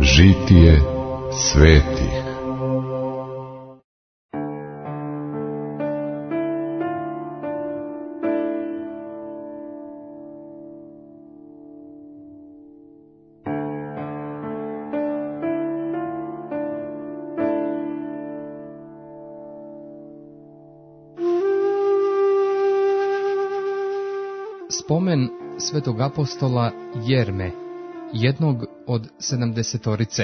Žitije svetih. Spomen svetog apostola Jerme, jednog od 70-torice.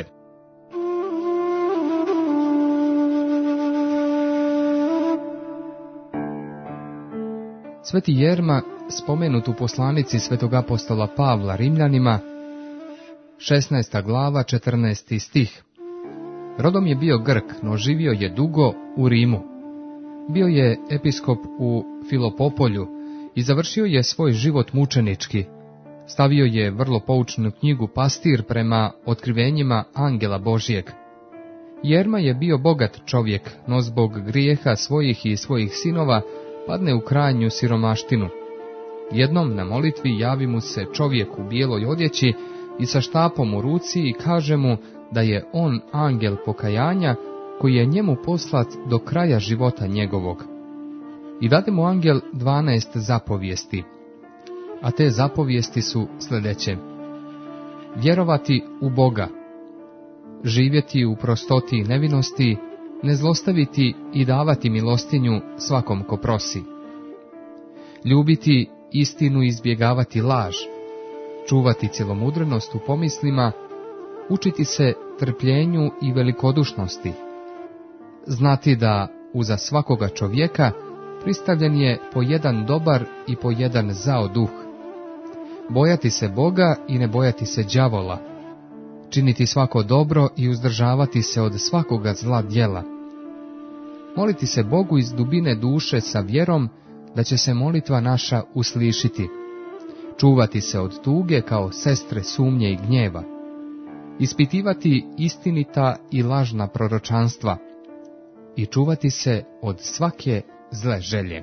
Sveti Jerma, spomenut u poslanici svetog apostola Pavla Rimljanima, 16. glava, 14. stih. Rodom je bio Grk, no živio je dugo u Rimu. Bio je episkop u Filopopolju i završio je svoj život mučenički. Stavio je vrlo poučnu knjigu Pastir prema otkrivenjima angela Božijeg. Jerma je bio bogat čovjek, no zbog grijeha svojih i svojih sinova padne u krajnju siromaštinu. Jednom na molitvi javi mu se čovjek u bijeloj odjeći i sa štapom u ruci i kaže mu da je on angel pokajanja koji je njemu poslat do kraja života njegovog. I dade mu angel 12 zapovijesti, a te zapovijesti su sljedeće: vjerovati u Boga, živjeti u prostoti i nevinosti, ne zlostaviti i davati milostinju svakom ko prosi, ljubiti istinu i izbjegavati laž, čuvati cjelomudrenost u pomislima, učiti se trpljenju i velikodušnosti, znati da uza svakoga čovjeka pristavljen je po jedan dobar i po jedan zao duh, bojati se Boga i ne bojati se đavola, činiti svako dobro i uzdržavati se od svakoga zla djela, moliti se Bogu iz dubine duše sa vjerom da će se molitva naša uslišiti, čuvati se od tuge kao sestre sumnje i gnjeva, ispitivati istinita i lažna proročanstva i čuvati se od svake zle želje.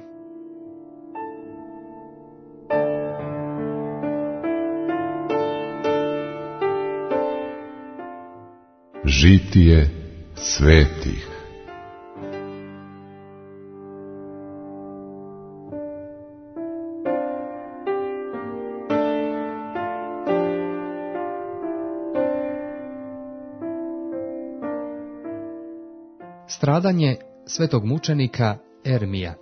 Žitije svetih. Stradanje svetog mučenika Ermija.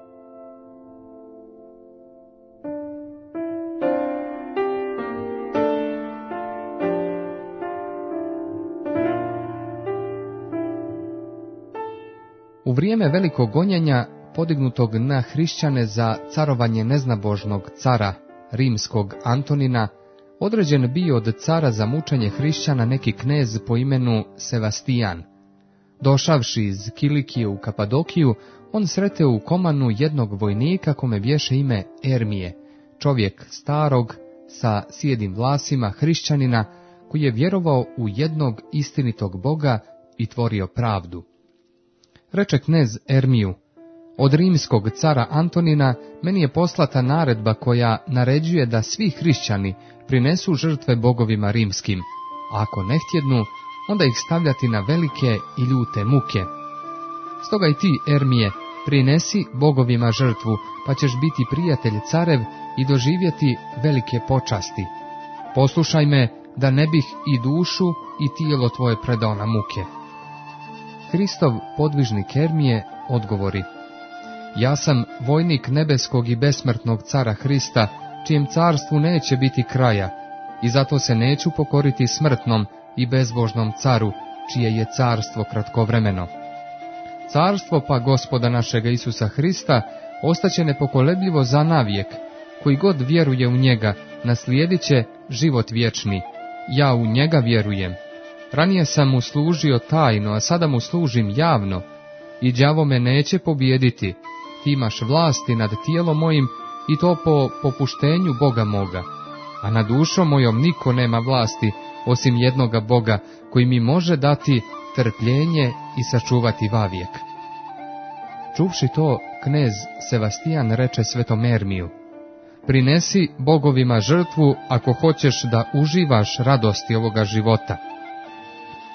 U vrijeme velikog gonjenja podignutog na hrišćane za carovanje neznabožnog cara rimskog Antonina, određen bio od cara za mučenje hrišćana neki knez po imenu Sevastijan. Došavši iz Kilikije u Kapadokiju, on sreteo u Komanu jednog vojnika kome bješe ime Ermije, čovjek starog, sa sijedim vlasima hrišćanina, koji je vjerovao u jednog istinitog Boga i tvorio pravdu. Reče knez Ermiju: od rimskog cara Antonina meni je poslata naredba koja naređuje da svi hrišćani prinesu žrtve bogovima rimskim, a ako ne htjednu, onda ih stavljati na velike i ljute muke. Stoga i ti, Ermije, prinesi bogovima žrtvu, pa ćeš biti prijatelj carev i doživjeti velike počasti. Poslušaj me, da ne bih i dušu i tijelo tvoje predao na muke. Hristov podvižnik Ermije odgovori: ja sam vojnik nebeskog i besmrtnog cara Hrista, čijem carstvu neće biti kraja, i zato se neću pokoriti smrtnom i bezbožnom caru, čije je carstvo kratkovremeno. Carstvo pa Gospoda našega Isusa Hrista ostaće nepokolebljivo zanavijek, koji god vjeruje u njega, naslijedit će život vječni. Ja u njega vjerujem. Ranije sam mu služio tajno, a sada mu služim javno, i đavo me neće pobijediti. Ti imaš vlasti nad tijelom mojim, i to po popuštenju Boga moga. A nad dušom mojom niko nema vlasti, osim jednoga Boga, koji mi može dati trpljenje i sačuvati vavijek. Čuvši to, knez Sevastijan reče svetom Ermiju: prinesi bogovima žrtvu ako hoćeš da uživaš radosti ovoga života.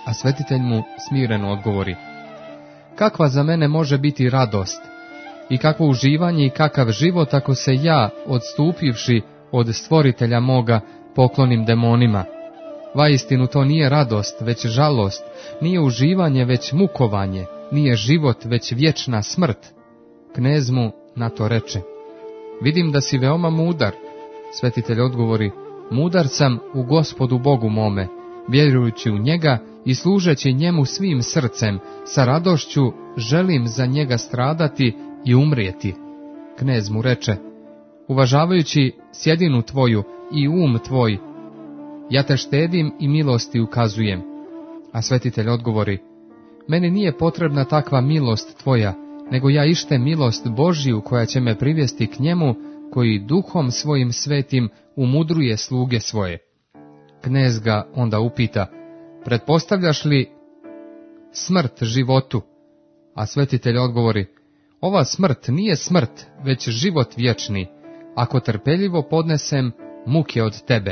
A svetitelj mu smireno odgovori: kakva za mene može biti radost i kakvo uživanje i kakav život ako se ja, odstupivši od stvoritelja moga, poklonim demonima? Vaistinu to nije radost, već žalost, nije uživanje, već mukovanje, nije život, već vječna smrt. Knez mu na to reče: vidim da si veoma mudar. Svetitelj odgovori: mudar sam u Gospodu Bogu mome, vjerujući u njega i služeći njemu svim srcem, sa radošću želim za njega stradati i umrijeti. Knez mu reče: uvažavajući sjedinu tvoju i tvoj, ja te štedim i milosti ukazujem. A svetitelj odgovori: meni nije potrebna takva milost tvoja, nego ja ište milost Božiju koja će me privesti k njemu, koji duhom svojim svetim umudruje sluge svoje. Knez ga onda upita: pretpostavljaš li smrt životu? A svetitelj odgovori: ova smrt nije smrt, već život vječni, ako trpeljivo podnesem muke od tebe.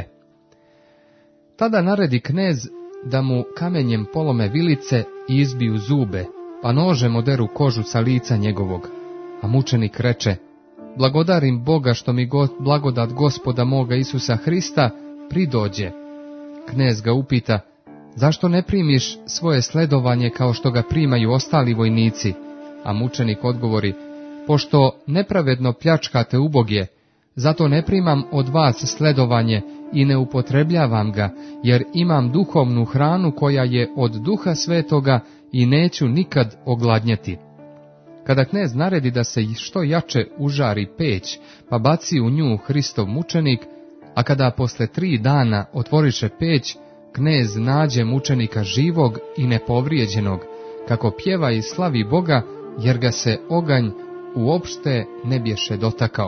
Tada naredi knez da mu kamenjem polome vilice i izbiju zube, pa nožem oderu kožu sa lica njegovog. A mučenik reče: blagodarim Boga što mi blagodat Gospoda moga Isusa Hrista pridođe. Knez ga upita: zašto ne primiš svoje sledovanje kao što ga primaju ostali vojnici? A mučenik odgovori: pošto nepravedno pljačkate uboge, zato ne primam od vas sledovanje i ne upotrebljavam ga, jer imam duhovnu hranu koja je od Duha Svetoga i neću nikad ogladnjeti. Kada knez naredi da se što jače užari peć, pa baci u nju Hristov mučenik, a kada posle 3 dana otvoriše peć, knez nađe mučenika živog i nepovrijeđenog, kako pjeva i slavi Boga, jer ga se oganj uopšte ne bješe dotakao.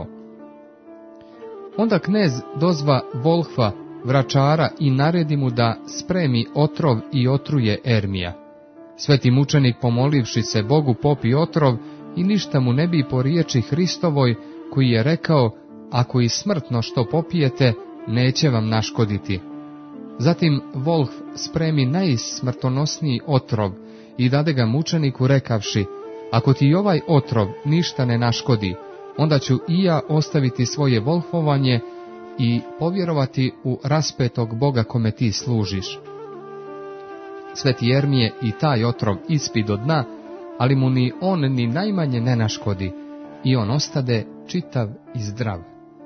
Onda knez dozva Volhva, vračara, i naredi mu da spremi otrov i otruje Ermija. Sveti mučenik, pomolivši se Bogu, popi otrov i ništa mu ne bi po riječi Hristovoj, koji je rekao: ako i smrtno što popijete, neće vam naškoditi. Zatim Volhv spremi najsmrtonosniji otrov i dade ga mučeniku rekavši: ako ti ovaj otrov ništa ne naškodi, onda ću i ja ostaviti svoje volhvovanje i povjerovati u raspetog Boga kome ti služiš. Sveti Ermije i taj otrov ispi do dna, ali mu ni on ni najmanje ne naškodi, i on ostade čitav i zdrav.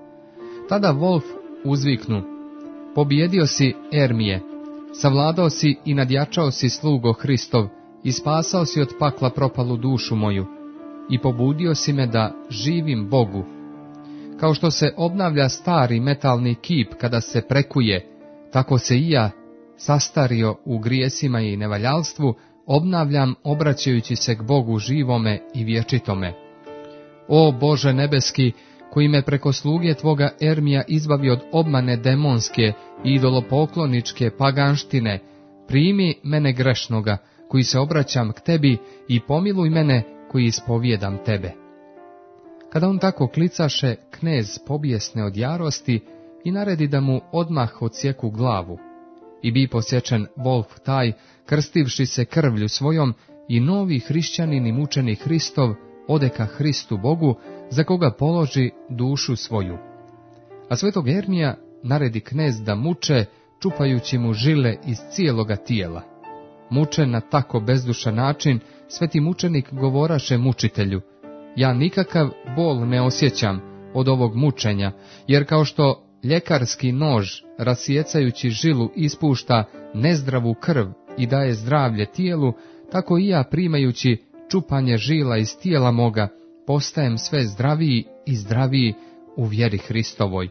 Tada Volf uzviknu: pobjedio si, Ermije, savladao si i nadjačao si slugo Hristov, i spasao si od pakla propalu dušu moju, i pobudio si me da živim Bogu. Kao što se obnavlja stari metalni kip kada se prekuje, tako se i ja, sastario u grijesima i nevaljalstvu, obnavljam obraćajući se k Bogu živome i vječitome. O Bože nebeski, koji me preko sluge tvoga Ermija izbavi od obmane demonske i idolopokloničke paganštine, primi mene grešnoga, koji se obraćam k tebi, i pomiluj mene koji ispovjedam tebe. Kada on tako klicaše, knez pobjesne od jarosti i naredi da mu odmah odsjeku glavu. I bi posječen Volf taj, krstivši se krvlju svojom, i novi hrišćanin i mučeni Hristov odeka Hristu Bogu, za koga položi dušu svoju. A svetog Ermija naredi knez da muče, čupajući mu žile iz cijeloga tijela. Mučen na tako bezdušan način, sveti mučenik govoraše mučitelju: ja nikakav bol ne osjećam od ovog mučenja, jer kao što ljekarski nož, rasjecajući žilu, ispušta nezdravu krv i daje zdravlje tijelu, tako i ja, primajući čupanje žila iz tijela moga, postajem sve zdraviji i zdraviji u vjeri Hristovoj.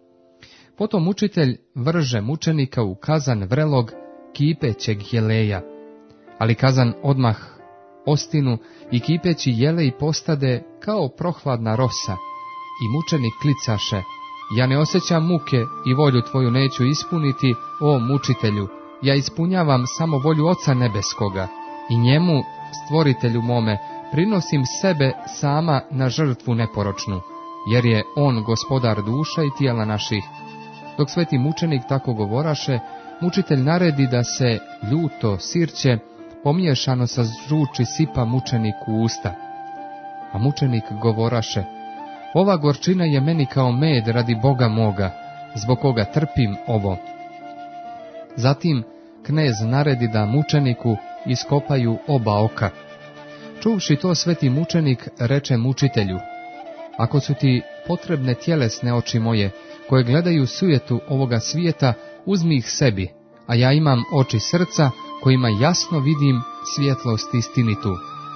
Potom učitelj vrže mučenika u kazan vrelog, kipećeg jeleja, ali kazan odmah ostinu i kipeći jelej postade kao prohladna rosa, i mučenik klicaše: ja ne osjećam muke i volju tvoju neću ispuniti, o mučitelju, ja ispunjavam samo volju Oca nebeskoga, i njemu, stvoritelju mome, prinosim sebe sama na žrtvu neporočnu, jer je on gospodar duša i tijela naših. Dok sveti mučenik tako govoraše, mučitelj naredi da se ljuto sirće pomiješano sa žuči sipa mučeniku u usta. A mučenik govoraše: ova gorčina je meni kao med radi Boga moga, zbog koga trpim ovo. Zatim knez naredi da mučeniku iskopaju oba oka. Čuvši to, sveti mučenik reče mučitelju: ako su ti potrebne tjelesne oči moje, koje gledaju sujetu ovoga svijeta, uzmi ih sebi, a ja imam oči srca, kojima jasno vidim svjetlost istinitu.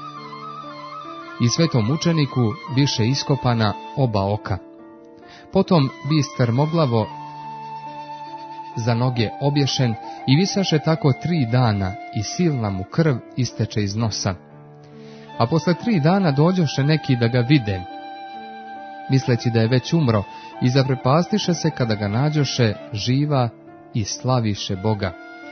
I svetom mučeniku biše iskopana oba oka. Potom bi strmoglavo za noge obješen i visaše tako 3 dana i silna mu krv isteče iz nosa. A posle 3 dana dođoše neki da ga vide, misleći da je već umro, i zaprepastiše se kada ga nađoše živa i slaviše Boga.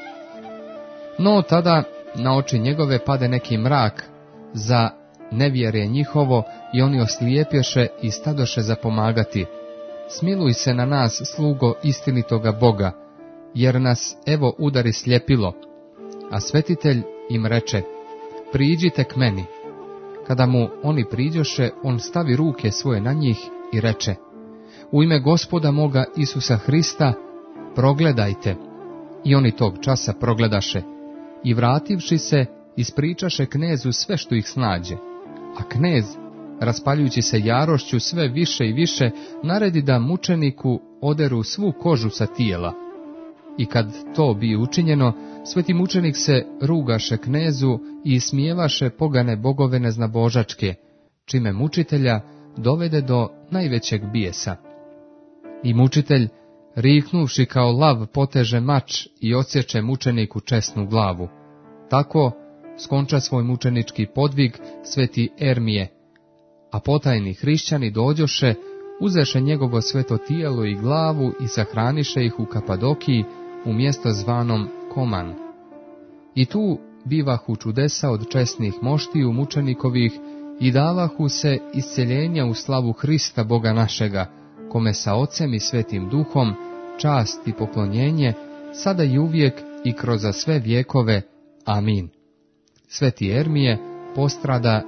No tada na oči njegove pade neki mrak za nevjerje njihovo i oni oslijepješe i stadoše za pomagati: smiluj se na nas, slugo istinitoga Boga, jer nas evo udari sljepilo. A svetitelj im reče: priđite k meni. Kada mu oni priđoše, on stavi ruke svoje na njih i reče: u ime Gospoda moga Isusa Hrista, progledajte. I oni tog časa progledaše, i vrativši se, ispričaše knezu sve što ih snađe. A knez, raspaljujući se jarošću sve više i više, naredi da mučeniku oderu svu kožu sa tijela. I kad to bi učinjeno, sveti mučenik se rugaše knezu i ismijevaše pogane bogove neznabožačke, čime mučitelja dovede do najvećeg bijesa. I mučitelj, riknuvši kao lav, poteže mač i odsječe mučeniku česnu glavu. Tako skonča svoj mučenički podvig sveti Ermije, a potajni hrišćani dođoše, uzeše njegovo sveto tijelo i glavu i sahraniše ih u Kapadokiji u mjesto zvanom Koman. I tu bivahu čudesa od česnih moštiju mučenikovih i davahu se isceljenja u slavu Hrista Boga našega, kome sa Ocem i Svetim Duhom čast i poklonjenje, sada i uvijek i kroz sve vjekove. Amin. Sveti Ermije postrada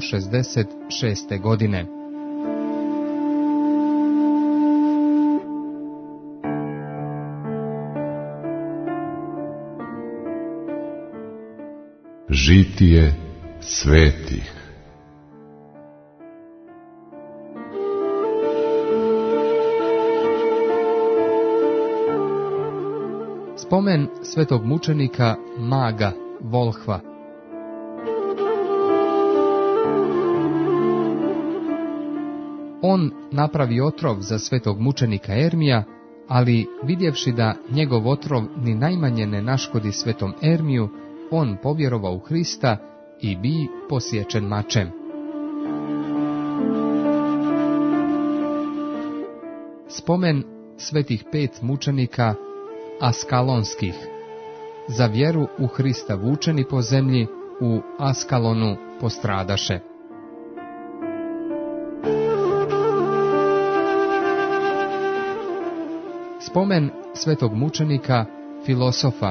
166. godine. Žitije svetih. Spomen svetog mučenika Maga Volhva. On napravi otrov za svetog mučenika Ermija, ali vidjevši da njegov otrov ni najmanje ne naškodi svetom Ermiju, on povjerovao u Hrista i bi posječen mačem. Spomen svetih 5 mučenika Askalonskih. Za vjeru u Hrista vučeni po zemlji, u Askalonu postradaše. Spomen svetog mučenika Filosofa.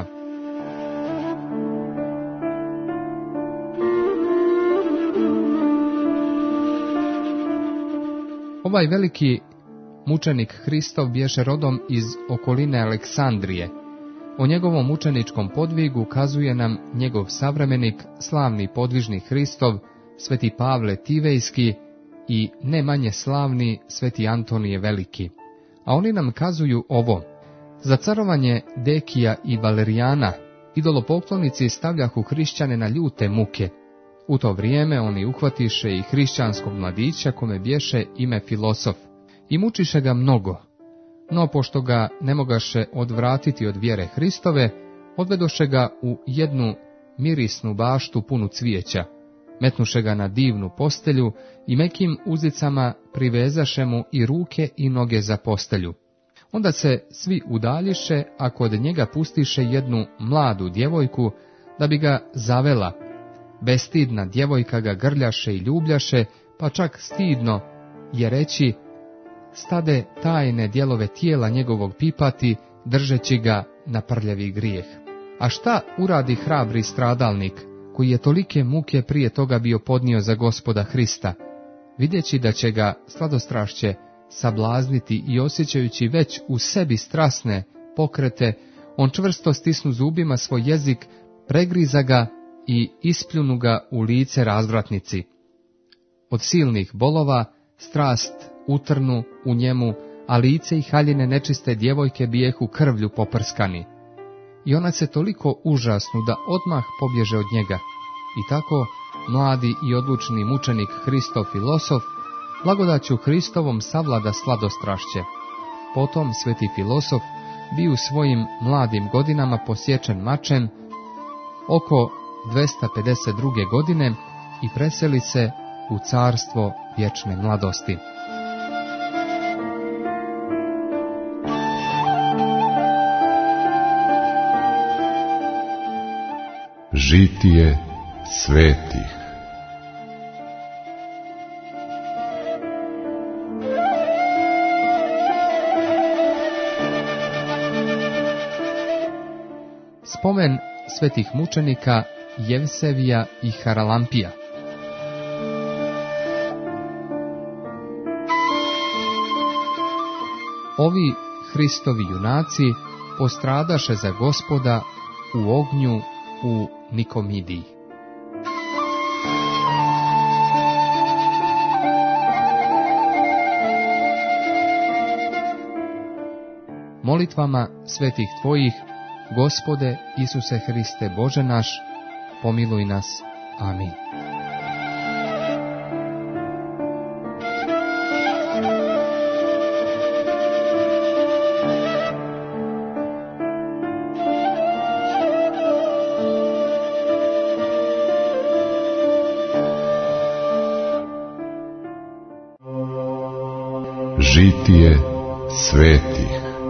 Ovaj veliki mučenik Hristov bješe rodom iz okoline Aleksandrije. O njegovom mučeničkom podvigu kazuje nam njegov savremenik, slavni podvižnik Hristov, sveti Pavle Tivejski i ne manje slavni sveti Antonije Veliki. A oni nam kazuju ovo: za carovanje Dekija i Valerijana idolopoklonici stavljahu hrišćane na ljute muke. U to vrijeme oni uhvatiše i hrišćanskog mladića kome bješe ime Filosof i mučiše ga mnogo. No pošto ga ne mogaše odvratiti od vjere Hristove, odvedoše ga u jednu mirisnu baštu punu cvijeća, metnuše ga na divnu postelju i mekim uzicama privezaše mu i ruke i noge za postelju. Onda se svi udaljiše, a kod njega pustiše jednu mladu djevojku da bi ga zavela. Bestidna djevojka ga grljaše i ljubljaše, pa čak stidno je reći stade tajne dijelove tijela njegovog pipati, držeći ga na prljavi grijeh. A šta uradi hrabri stradalnik, koji je tolike muke prije toga bio podnio za Gospoda Hrista, vidjeći da će ga sladostrašće sablazniti i osjećajući već u sebi strasne pokrete, on čvrsto stisnu zubima svoj jezik, pregriza ga i ispljunu ga u lice razvratnici. Od silnih bolova strast utrnu u njemu, a lice i haljine nečiste djevojke bijehu krvlju poprskani. I ona se toliko užasnu da odmah pobježe od njega. I tako mladi i odlučni mučenik Hristov filosof blagodaću Hristovom savlada sladostrašće. Potom sveti filosof bi u svojim mladim godinama posječen mačem oko 252. godine i preseli se u carstvo vječne mladosti. Žitije svetih. Spomen svetih mučenika Jevsevija i Haralampija. Ovi Hristovi junaci postradaše za Gospoda u ognju u Nikomidiji. Molitvama svetih tvojih, Gospode Isuse Hriste Bože naš, pomiluj nas. Amin. Žitije svetih.